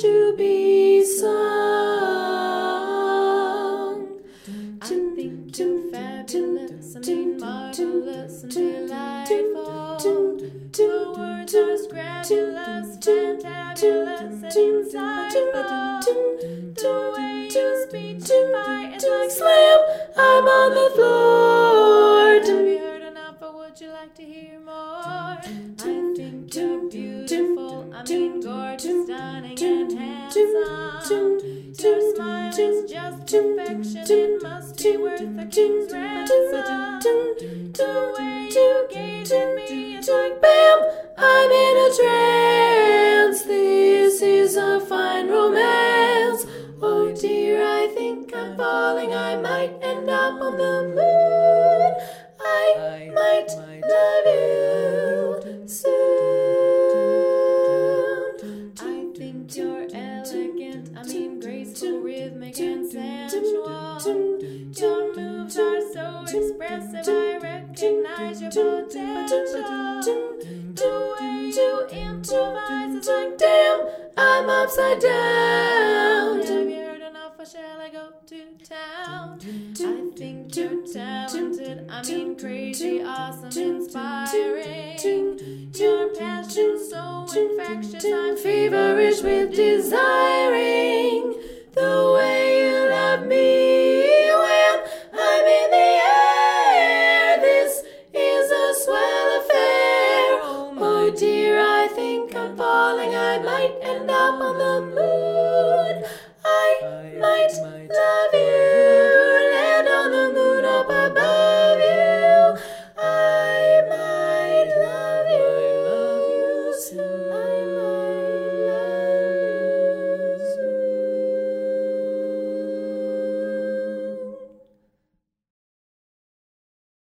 to be sung. I think you're fabulous, I mean marvelous and delightful. The words are scrambulous, fantabulous and insightful. The way you speak to fire is like Slam, I'm on the floor. Have you heard enough, or would you like to hear more? I think you're beautiful, I mean gorgeous, stunning and handsome. Your smile is just perfection, it must be worth a king's ransom. The way you gaze at me is like Bam, I'm in a trance. This is a fine romance. Oh dear, I think I'm falling. I might end up on the moon. I might love you soon. I think you're elegant, I mean graceful, rhythmic and sensual. Your moves are so expressive, I recognize your potential. The way you improvise is like Damn, I'm upside down. Have you heard enough, or shall I go to town? I think you're talented, I mean crazy, awesome, inspiring. Your passion so infectious, I'm Feverish with desiring the way you love me when I'm in the air. This is a swell affair. Oh dear, I think I'm falling. I might end up on the moon. I might love you